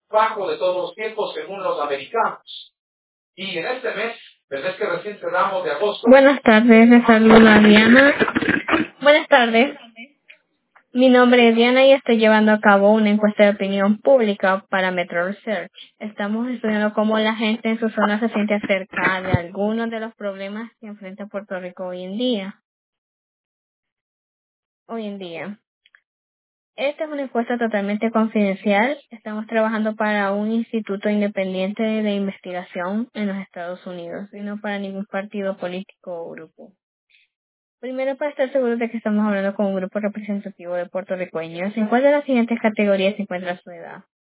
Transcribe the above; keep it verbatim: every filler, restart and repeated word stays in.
bajo de todos los tiempos según los americanos. Y en este mes, el mes que recién cerramos de agosto. Buenas tardes, les saluda Diana. Buenas tardes. Mi nombre es Diana y estoy llevando a cabo una encuesta de opinión pública para Metro Research. Estamos estudiando cómo la gente en su zona se siente acerca de algunos de los problemas que enfrenta Puerto Rico hoy en día. Hoy en día. Esta es una encuesta totalmente confidencial. Estamos trabajando para un instituto independiente de investigación en los Estados Unidos y no para ningún partido político o grupo. Primero, para estar seguros de que estamos hablando con un grupo representativo de puertorriqueños, ¿en cuál de las siguientes categorías se encuentra su edad?